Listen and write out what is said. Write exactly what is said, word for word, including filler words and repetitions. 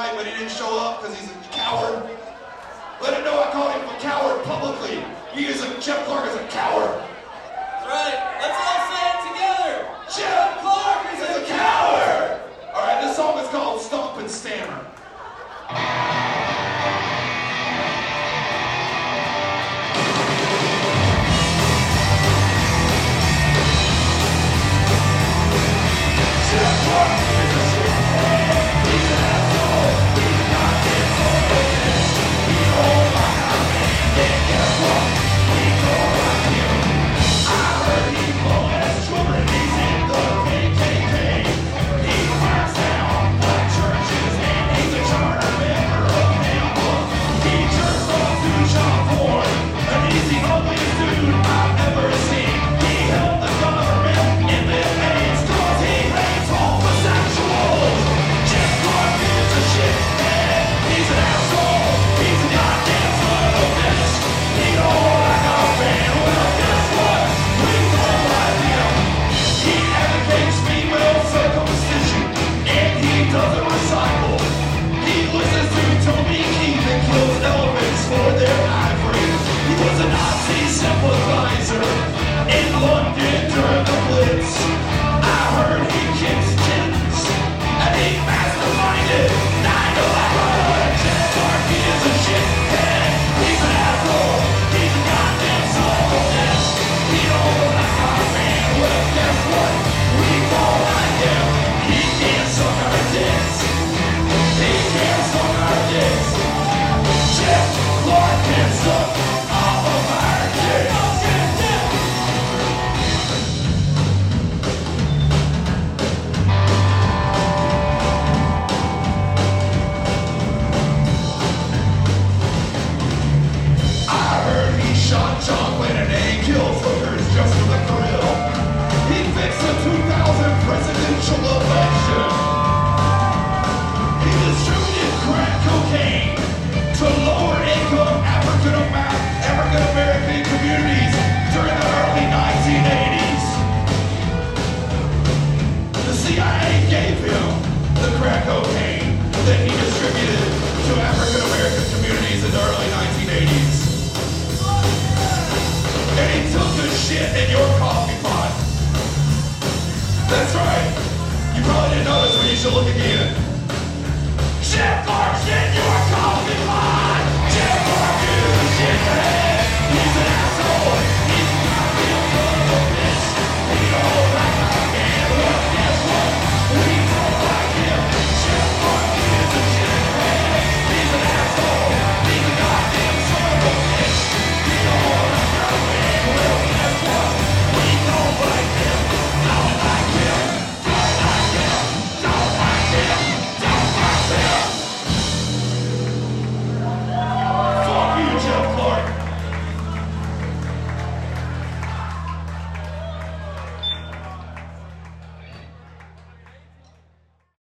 tonight, but he didn't show up because he's a coward. Let him know I called him a coward publicly. He is a, Jeff Clark is a coward. That's right. Let's all say it together. Jeff Clark is a coward! All right, this song is called Stomp and Stammer. That's right. You probably didn't notice, but you should look again. Jeff Clark!